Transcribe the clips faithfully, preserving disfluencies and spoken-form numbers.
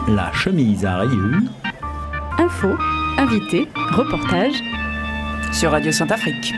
La chemise à rayures. Info, invité, reportage sur Radio Saint-Afrique.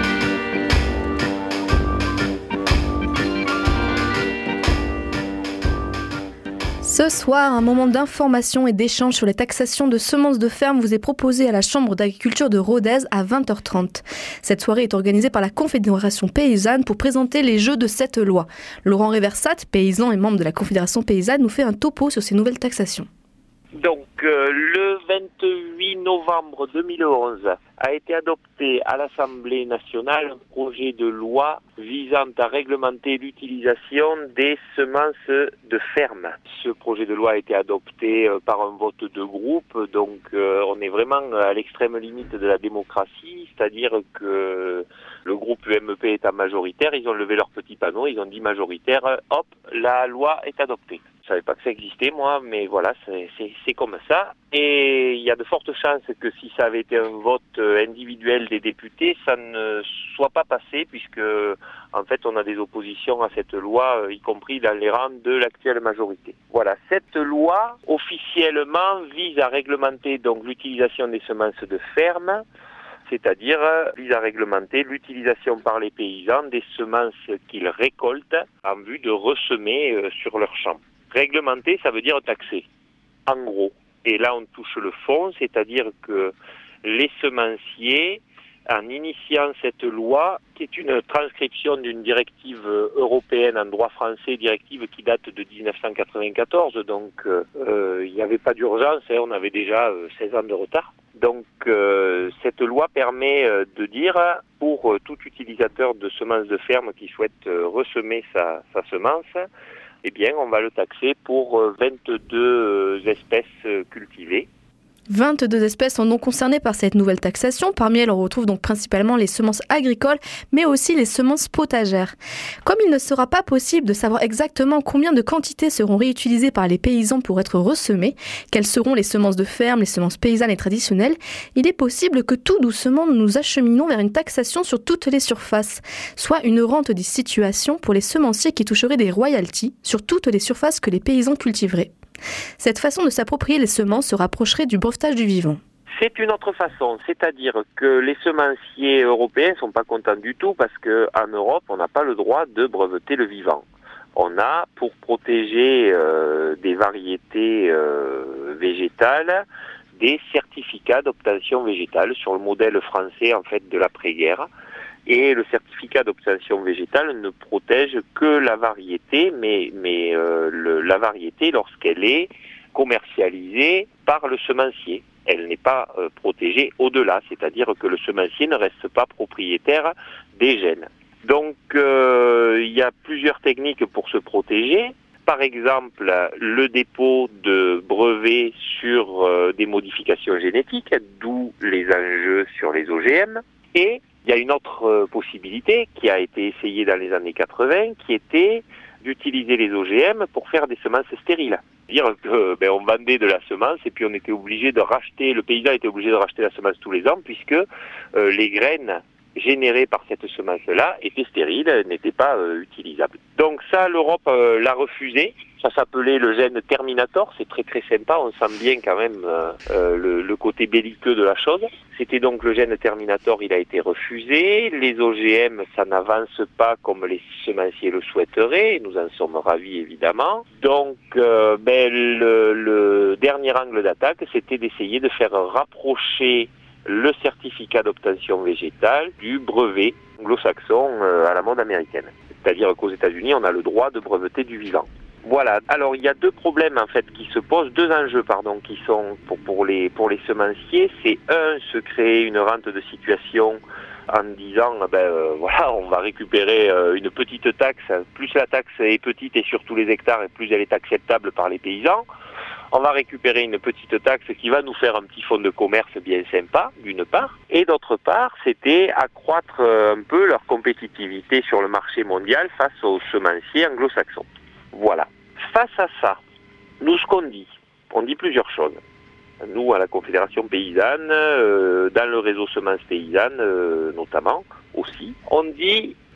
Ce soir, un moment d'information et d'échange sur les taxations de semences de ferme vous est proposé à la Chambre d'agriculture de Rodez à vingt heures trente. Cette soirée est organisée par la Confédération paysanne pour présenter les jeux de cette loi. Laurent Réversat, paysan et membre de la Confédération paysanne, nous fait un topo sur ces nouvelles taxations. Donc, euh, le vingt-huit novembre deux mille onze a été adopté à l'Assemblée nationale un projet de loi visant à réglementer l'utilisation des semences de ferme. Ce projet de loi a été adopté euh, par un vote de groupe, donc euh, on est vraiment à l'extrême limite de la démocratie, c'est-à-dire que le groupe U M P étant majoritaire, ils ont levé leur petit panneau, ils ont dit majoritaire, hop, la loi est adoptée. Je savais pas que ça existait, moi, mais voilà, c'est, c'est, c'est comme ça. Et il y a de fortes chances que si ça avait été un vote individuel des députés, ça ne soit pas passé, puisque en fait, on a des oppositions à cette loi, y compris dans les rangs de l'actuelle majorité. Voilà, cette loi, officiellement, vise à réglementer donc l'utilisation des semences de ferme, c'est-à-dire vise à réglementer l'utilisation par les paysans des semences qu'ils récoltent en vue de ressemer sur leurs champs. Réglementer, ça veut dire taxer, en gros. Et là, on touche le fond, c'est-à-dire que les semenciers, en initiant cette loi, qui est une transcription d'une directive européenne en droit français, directive qui date de dix-neuf cent quatre-vingt-quatorze, donc euh, il n'y avait pas d'urgence, hein, on avait déjà euh, seize ans de retard. Donc euh, cette loi permet euh, de dire, pour euh, tout utilisateur de semences de ferme qui souhaite euh, ressemer sa, sa semence, eh bien, on va le taxer pour vingt-deux espèces cultivées. vingt-deux espèces sont donc concernées par cette nouvelle taxation. Parmi elles, on retrouve donc principalement les semences agricoles, mais aussi les semences potagères. Comme il ne sera pas possible de savoir exactement combien de quantités seront réutilisées par les paysans pour être ressemées, quelles seront les semences de ferme, les semences paysannes et traditionnelles, il est possible que tout doucement nous nous acheminons vers une taxation sur toutes les surfaces, soit une rente des situations pour les semenciers qui toucheraient des royalties sur toutes les surfaces que les paysans cultiveraient. Cette façon de s'approprier les semences se rapprocherait du brevetage du vivant. C'est une autre façon, c'est-à-dire que les semenciers européens ne sont pas contents du tout parce qu'en Europe, on n'a pas le droit de breveter le vivant. On a, pour protéger euh, des variétés euh, végétales, des certificats d'obtention végétale sur le modèle français en fait de l'après-guerre. Et le certificat d'obtention végétale ne protège que la variété, mais, mais euh, le, la variété lorsqu'elle est commercialisée par le semencier. Elle n'est pas euh, protégée au-delà, c'est-à-dire que le semencier ne reste pas propriétaire des gènes. Donc euh, il y a plusieurs techniques pour se protéger. Par exemple, le dépôt de brevets sur euh, des modifications génétiques, d'où les enjeux sur les O G M. Et il y a une autre euh, possibilité qui a été essayée dans les années quatre-vingts, qui était d'utiliser les O G M pour faire des semences stériles. C'est-à-dire que ben, on vendait de la semence et puis on était obligé de racheter, le paysan était obligé de racheter la semence tous les ans puisque euh, les graines générées par cette semence-là étaient stériles, n'étaient pas euh, utilisables. Donc ça, l'Europe euh, l'a refusé. Ça s'appelait le gène Terminator, c'est très très sympa, on sent bien quand même euh, euh, le, le côté belliqueux de la chose. C'était donc le gène Terminator, il a été refusé. Les O G M, ça n'avance pas comme les semenciers le souhaiteraient, nous en sommes ravis évidemment. Donc euh, ben, le, le dernier angle d'attaque, c'était d'essayer de faire rapprocher le certificat d'obtention végétale du brevet anglo-saxon euh, à la mode américaine. C'est-à-dire qu'aux États-Unis, on a le droit de breveter du vivant. Voilà. Alors il y a deux problèmes en fait qui se posent, deux enjeux pardon qui sont pour pour les pour les semenciers. C'est un, se créer une rente de situation en disant ben euh, voilà, on va récupérer euh, une petite taxe. Plus la taxe est petite et sur tous les hectares, et plus elle est acceptable par les paysans. On va récupérer une petite taxe qui va nous faire un petit fonds de commerce bien sympa, d'une part. Et d'autre part, c'était accroître un peu leur compétitivité sur le marché mondial face aux semenciers anglo-saxons. Voilà. Face à ça, nous, ce qu'on dit, on dit plusieurs choses. Nous, à la Confédération paysanne, euh, dans le réseau semences paysannes euh, notamment, aussi, on dit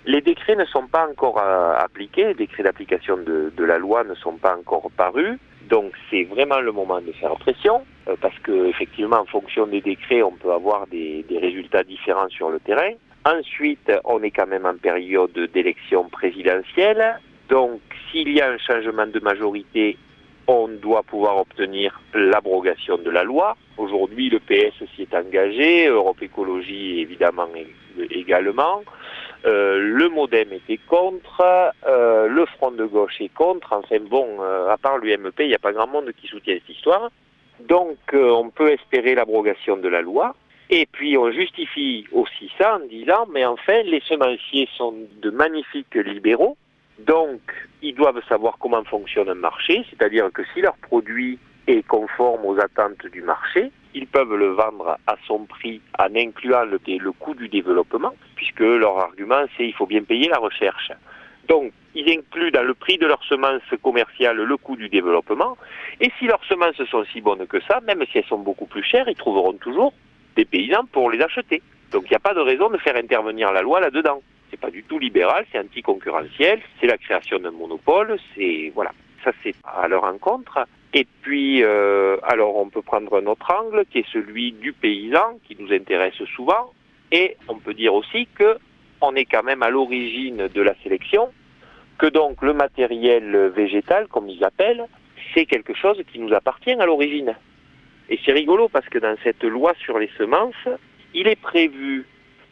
Les décrets ne sont pas encore euh, appliqués, les décrets d'application de, de la loi ne sont pas encore parus, donc c'est vraiment le moment de faire pression, euh, parce que effectivement, en fonction des décrets, on peut avoir des, des résultats différents sur le terrain. Ensuite, on est quand même en période d'élection présidentielle, donc s'il y a un changement de majorité, on doit pouvoir obtenir l'abrogation de la loi. Aujourd'hui, le P S s'y est engagé, Europe Écologie évidemment également. Euh, le MoDem était contre, euh, le Front de gauche est contre. Enfin bon, euh, à part l'U M P, il n'y a pas grand monde qui soutient cette histoire. Donc euh, on peut espérer l'abrogation de la loi. Et puis on justifie aussi ça en disant, mais enfin, les semenciers sont de magnifiques libéraux. Donc, ils doivent savoir comment fonctionne un marché, c'est-à-dire que si leur produit est conforme aux attentes du marché, ils peuvent le vendre à son prix en incluant le, le coût du développement, puisque leur argument, c'est qu'il faut bien payer la recherche. Donc, ils incluent dans le prix de leurs semences commerciales le coût du développement, et si leurs semences sont si bonnes que ça, même si elles sont beaucoup plus chères, ils trouveront toujours des paysans pour les acheter. Donc, il n'y a pas de raison de faire intervenir la loi là-dedans. C'est pas du tout libéral, c'est anticoncurrentiel, c'est la création d'un monopole, c'est voilà, ça c'est à leur encontre. Et puis, euh, alors on peut prendre un autre angle qui est celui du paysan, qui nous intéresse souvent, et on peut dire aussi que on est quand même à l'origine de la sélection, que donc le matériel végétal, comme ils appellent, c'est quelque chose qui nous appartient à l'origine. Et c'est rigolo parce que dans cette loi sur les semences, il est prévu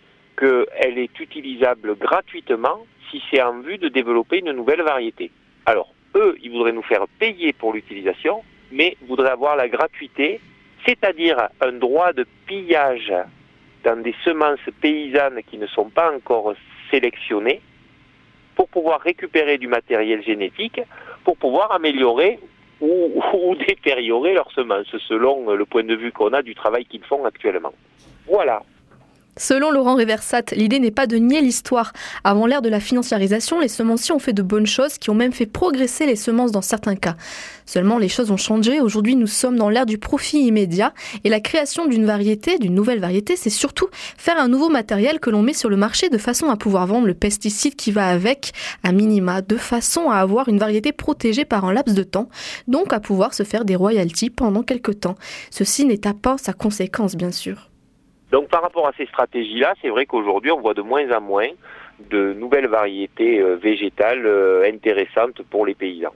qu'elle est utilisable gratuitement si c'est en vue de développer une nouvelle variété. Alors, eux, ils voudraient nous faire payer pour l'utilisation, mais voudraient avoir la gratuité, c'est-à-dire un droit de pillage dans des semences paysannes qui ne sont pas encore sélectionnées, pour pouvoir récupérer du matériel génétique, pour pouvoir améliorer ou, ou détériorer leurs semences, selon le point de vue qu'on a du travail qu'ils font actuellement. Voilà. Selon Laurent Réversat, l'idée n'est pas de nier l'histoire. Avant l'ère de la financiarisation, les semenciers ont fait de bonnes choses qui ont même fait progresser les semences dans certains cas. Seulement, les choses ont changé. Aujourd'hui, nous sommes dans l'ère du profit immédiat et la création d'une variété, d'une nouvelle variété, c'est surtout faire un nouveau matériel que l'on met sur le marché de façon à pouvoir vendre le pesticide qui va avec, à minima, de façon à avoir une variété protégée par un laps de temps, donc à pouvoir se faire des royalties pendant quelques temps. Ceci n'est pas sa conséquence, bien sûr. Donc par rapport à ces stratégies-là, c'est vrai qu'aujourd'hui on voit de moins en moins de nouvelles variétés euh, végétales euh, intéressantes pour les paysans.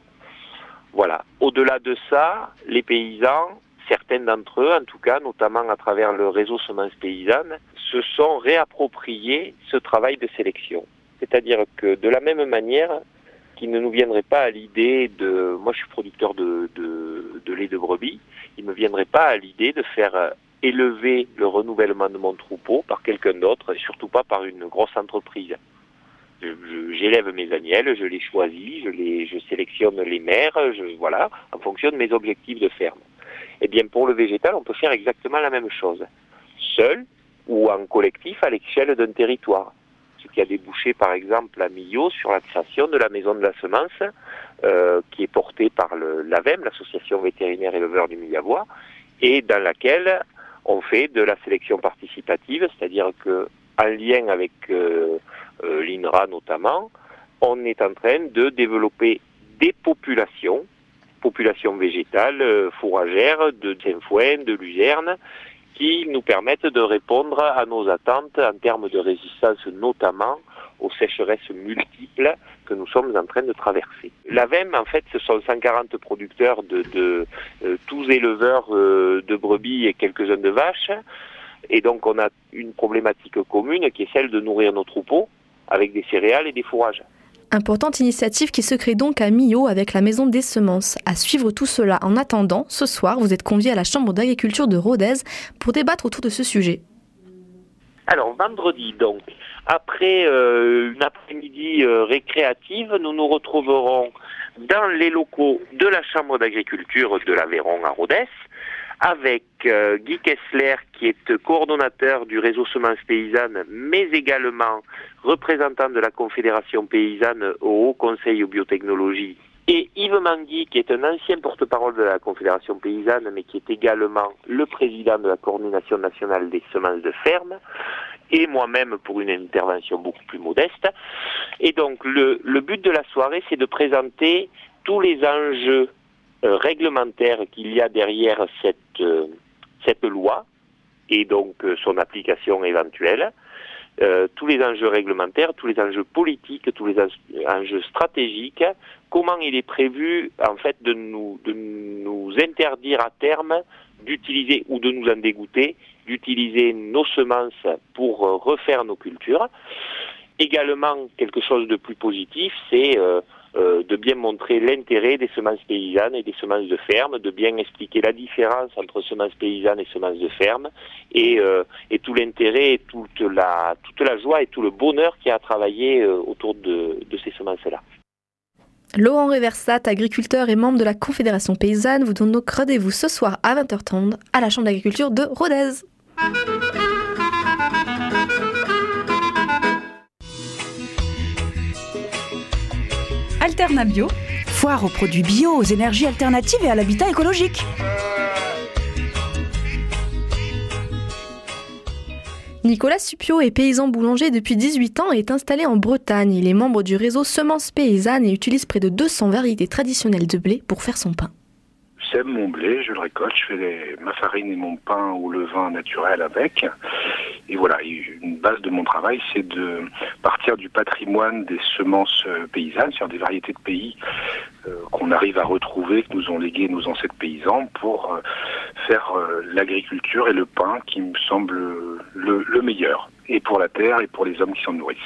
Voilà. Au-delà de ça, les paysans, certains d'entre eux en tout cas, notamment à travers le réseau Semences Paysannes, se sont réappropriés ce travail de sélection. C'est-à-dire que de la même manière qu'il ne nous viendrait pas à l'idée de... Moi je suis producteur de, de, de lait de brebis, il ne me viendrait pas à l'idée de faire... élever le renouvellement de mon troupeau par quelqu'un d'autre et surtout pas par une grosse entreprise. Je, je, j'élève mes agnelles, je les choisis, je, les, je sélectionne les mères, je, voilà, en fonction de mes objectifs de ferme. Eh bien, pour le végétal, on peut faire exactement la même chose, seul ou en collectif à l'échelle d'un territoire. Ce qui a débouché, par exemple, à Millau sur la création de la maison de la semence, euh, qui est portée par le, l'A V E M, l'Association vétérinaire éleveur du Miliavois, et dans laquelle on fait de la sélection participative, c'est-à-dire que en lien avec euh, euh, l'INRA notamment, on est en train de développer des populations, populations végétales, euh, fourragères, de sainfoin, de luzerne, qui nous permettent de répondre à nos attentes en termes de résistance, notamment aux sécheresses multiples que nous sommes en train de traverser. L'A V E M, en fait, ce sont cent quarante producteurs de, de euh, tous éleveurs euh, de brebis et quelques-uns de vaches. Et donc, on a une problématique commune qui est celle de nourrir nos troupeaux avec des céréales et des fourrages. Importante initiative qui se crée donc à Millau avec la Maison des Semences. À suivre tout cela. En attendant, ce soir, vous êtes conviés à la Chambre d'agriculture de Rodez pour débattre autour de ce sujet. Alors, vendredi, donc, après euh, une après-midi euh, récréative, nous nous retrouverons dans les locaux de la Chambre d'agriculture de l'Aveyron à Rodez, avec euh, Guy Kessler, qui est coordonnateur du réseau Semences Paysannes, mais également représentant de la Confédération Paysanne au Haut Conseil aux biotechnologies, et Yves Mangui, qui est un ancien porte-parole de la Confédération Paysanne, mais qui est également le président de la Coordination nationale des semences de ferme. et moi-même pour une intervention beaucoup plus modeste. Et donc le, le but de la soirée, c'est de présenter tous les enjeux euh, réglementaires qu'il y a derrière cette, euh, cette loi et donc euh, son application éventuelle, euh, tous les enjeux réglementaires, tous les enjeux politiques, tous les enjeux stratégiques, comment il est prévu en fait de nous, de nous interdire à terme d'utiliser ou de nous en dégoûter, d'utiliser nos semences pour euh, refaire nos cultures. Également, quelque chose de plus positif, c'est euh, euh, de bien montrer l'intérêt des semences paysannes et des semences de ferme, de bien expliquer la différence entre semences paysannes et semences de ferme, et, euh, et tout l'intérêt, et toute la, toute la joie et tout le bonheur qu'il y a à travailler euh, autour de, de ces semences-là. Laurent Reversat, agriculteur et membre de la Confédération paysanne, vous donne donc rendez-vous ce soir à vingt heures trente à la Chambre d'agriculture de Rodez. Alternabio, foire aux produits bio, aux énergies alternatives et à l'habitat écologique. Nicolas Suppiot est paysan boulanger depuis dix-huit ans et est installé en Bretagne. Il est membre du réseau Semences Paysannes et utilise près de deux cents variétés traditionnelles de blé pour faire son pain. J'aime mon blé, je le récolte, je fais les, ma farine et mon pain au levain naturel avec. Et voilà, une base de mon travail, c'est de partir du patrimoine des semences paysannes, c'est-à-dire des variétés de pays euh, qu'on arrive à retrouver, que nous ont légué nos ancêtres paysans, pour euh, faire euh, l'agriculture et le pain qui me semble le, le meilleur, et pour la terre et pour les hommes qui s'en nourrissent.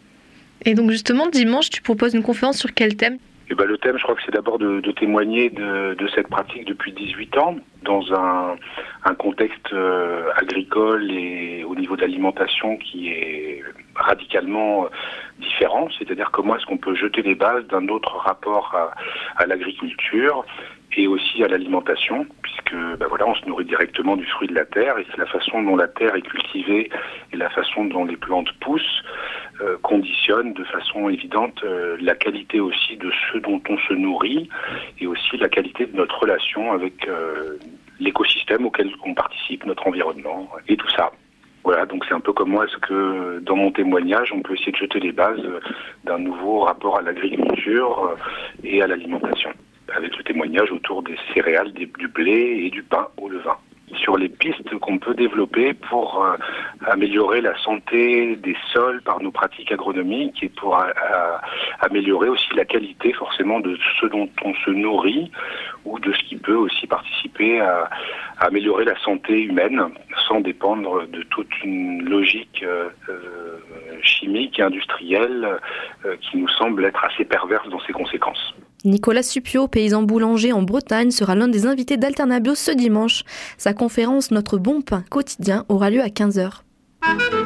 Et donc justement, dimanche, tu proposes une conférence sur quel thème ? Eh ben, le thème, je crois que c'est d'abord de, de témoigner de, de cette pratique depuis dix-huit ans, dans un, un contexte euh, agricole et au niveau de l'alimentation qui est radicalement différent. C'est-à-dire comment est-ce qu'on peut jeter les bases d'un autre rapport à, à l'agriculture et aussi à l'alimentation, puisque ben voilà, on se nourrit directement du fruit de la terre, et c'est la façon dont la terre est cultivée et la façon dont les plantes poussent euh, conditionne de façon évidente euh, la qualité aussi de ce dont on se nourrit, et aussi la qualité de notre relation avec euh, l'écosystème auquel on participe, notre environnement, et tout ça. Voilà, donc c'est un peu comment est-ce que dans mon témoignage, on peut essayer de jeter les bases d'un nouveau rapport à l'agriculture et à l'alimentation, avec le témoignage autour des céréales, des, du blé et du pain au levain. Sur les pistes qu'on peut développer pour euh, améliorer la santé des sols par nos pratiques agronomiques et pour euh, améliorer aussi la qualité forcément de ce dont on se nourrit, ou de ce qui peut aussi participer à, à améliorer la santé humaine sans dépendre de toute une logique euh, euh, chimique et industrielle euh, qui nous semble être assez perverse dans ses conséquences. Nicolas Suppiot, paysan boulanger en Bretagne, sera l'un des invités d'Alternabio ce dimanche. Sa conférence « Notre bon pain quotidien » aura lieu à quinze heures.